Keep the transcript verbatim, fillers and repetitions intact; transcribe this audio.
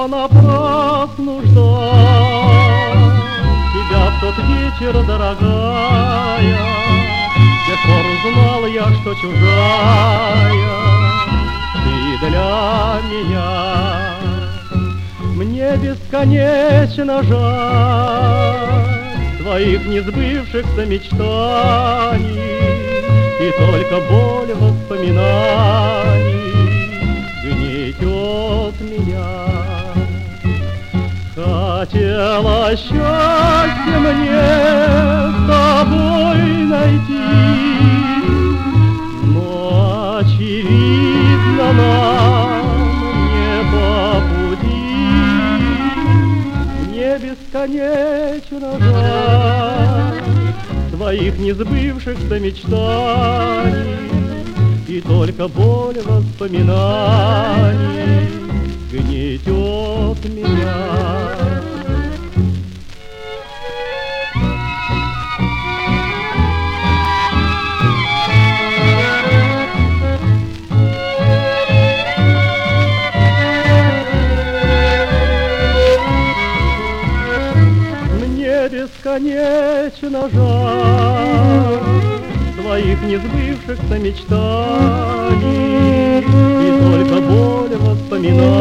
я напрасно ждал тебя в тот вечер, дорогая. С тех пор узнал я, что чужая ты для меня. Мне бесконечно жаль твоих несбывшихся мечтаний, и только боль воспоминаний гнетет меня. Хотела счастье мне с тобой найти, но очевидно нам не по пути. Мне бесконечно жаль твоих несбывшихся мечтаний, и только боль воспоминаний гнетет меня. Мне бесконечно жаль твоих несбывшихся мечтаний, и только боль воспоминаний